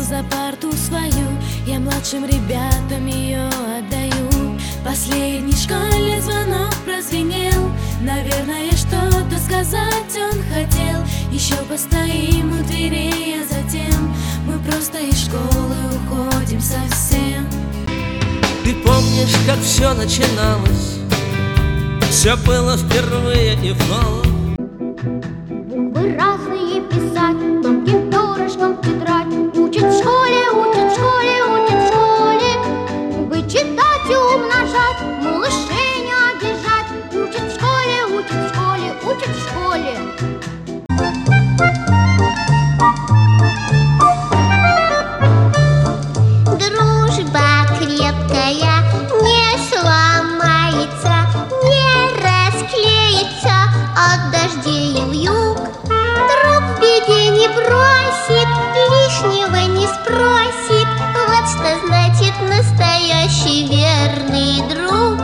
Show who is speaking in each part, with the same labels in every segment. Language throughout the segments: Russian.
Speaker 1: за парту свою, я младшим ребятам ее отдаю. Последний школьный звонок прозвенел, наверное, что-то сказать он хотел. Еще постоим у дверей, а затем мы просто из школы уходим совсем.
Speaker 2: Ты помнишь, как все начиналось? Все было впервые и вновь.
Speaker 3: Буквы разные писать, тонким перышком тетрадь. Учат в школе, учат в школе, учат в школе. Вычитать и умножать, малышей не обижать. Учат в школе, учат в школе, учат в школе. Дружба крепкая не сломается, не расклеится от дождей и вьюг. Друг в беде не бросит, лишнего не спросит. Вот что значит настоящий верный друг.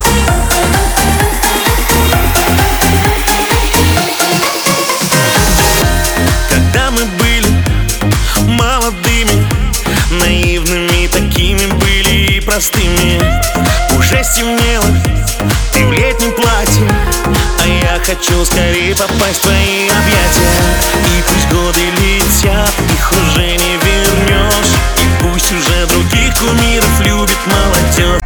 Speaker 2: Когда мы были молодыми, наивными такими были и простыми, уже стемнело, ты в летнем платье, а я хочу скорее попасть в твои объятия. И пусть годы летят, их уже не вернешь, и пусть уже других кумиров любит молодежь.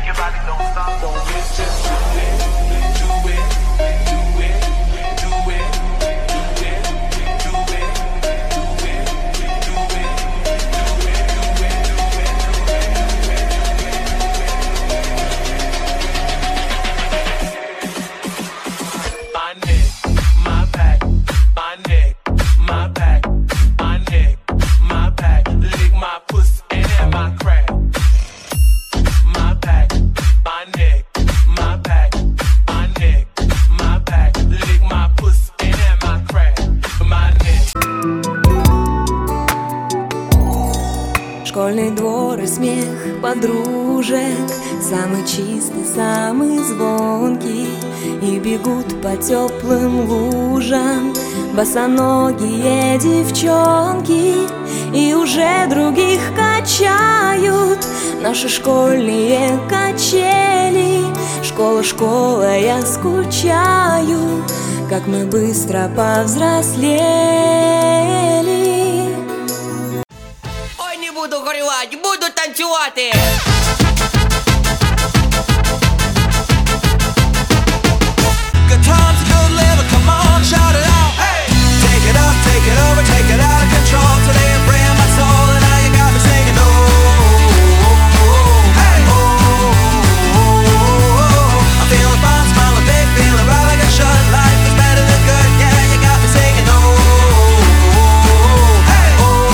Speaker 4: Школьный двор и смех подружек, самый чистый, самый звонкий. И бегут по теплым лужам босоногие девчонки, и уже других качают наши школьные качели. Школа, школа, я скучаю, как мы быстро повзрослели.
Speaker 5: Буду горювати, буду танцювати.
Speaker 6: Good times, a good living, come on, shout it out. Hey! Take it up, take it over, take it out of control. Today I'm freeing my soul, and now you got me singing. Oh, hey! I'm feeling fine, smiling big, feeling right like I should. Life is better than good, yeah, you got me singing. Oh, hey!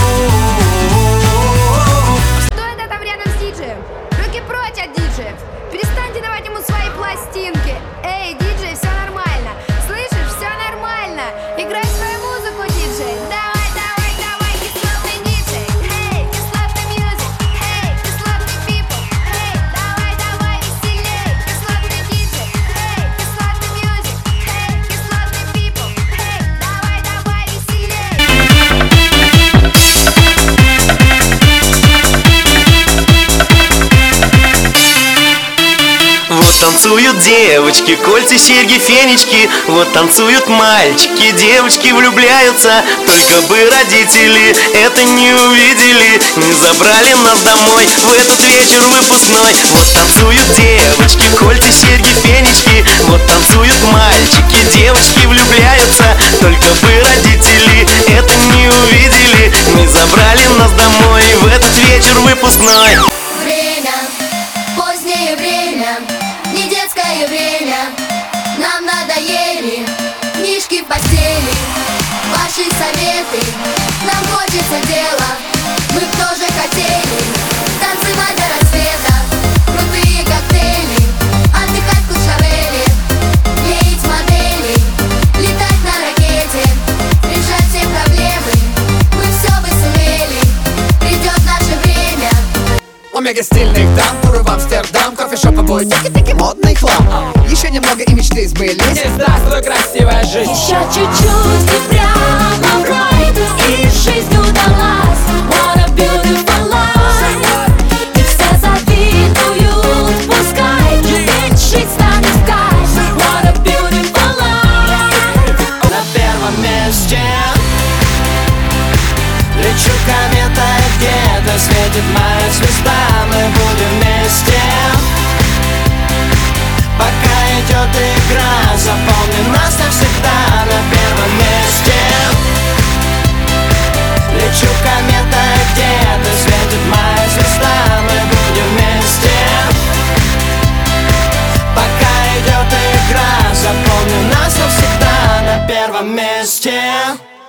Speaker 7: Что это там рядом с диджеем? Руки прочь от диджеев. Перестаньте давать ему свои пластинки. Эй, диджей, все нормально. Слышишь, все нормально. Играй свою музыку, диджей. Давай, давай, давай, кислотный диджей. Эй, кислотный мьюзик. Эй, кислотный people. Эй, давай, давай, веселей. Кислотный диджей. Эй, кислотный мьюзик. Эй, кислотный people. Эй, давай, давай, веселей.
Speaker 2: Вот танцуют девочки, кольца, серьги, фенечки. Вот танцуют мальчики, девочки влюбляются. Только бы родители это не увидели, не забрали нас домой в этот вечер выпускной. Вот танцуют девочки, кольца, серьги, фенечки. Вот танцуют мальчики, девочки влюбляются. Только бы родители это не увидели, не забрали нас домой в этот вечер выпускной.
Speaker 3: Время, позднее время, не детское время. Нам надоели книжки в постели, ваши советы. Нам хочется дела, мы б тоже хотели танцевать до рассвета, крутые коктейли, отдыхать в Куршавеле, клеить модели, летать на ракете, решать все проблемы. Мы все бы сумели, придет наше время.
Speaker 6: Омега стильных дам, туры в Амстердам, кофешоп, обои, тики-тики, модный хлам. Еще немного и мечты сбылись.
Speaker 5: Здравствуй, красивая жизнь.
Speaker 4: Еще чуть-чуть и прямо в рай, и жизнь удалась. What a beautiful
Speaker 2: вместе.